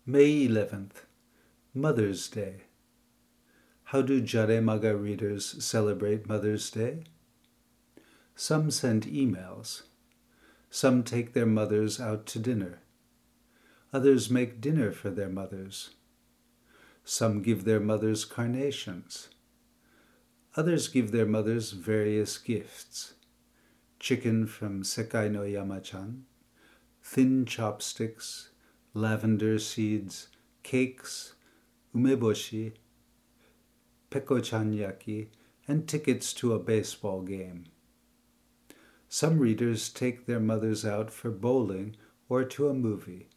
May 11th, Mother's Day. How do Jaremaga readers celebrate Mother's Day? Some send emails. Some take their mothers out to dinner. Others make dinner for their mothers. Some give their mothers carnations. Others give their mothers various gifts: chicken from Sekai no Yama-chan, thin chopsticks, lavender seeds, cakes, umeboshi, peko-chan yaki, and tickets to a baseball game. Some readers take their mothers out for bowling or to a movie.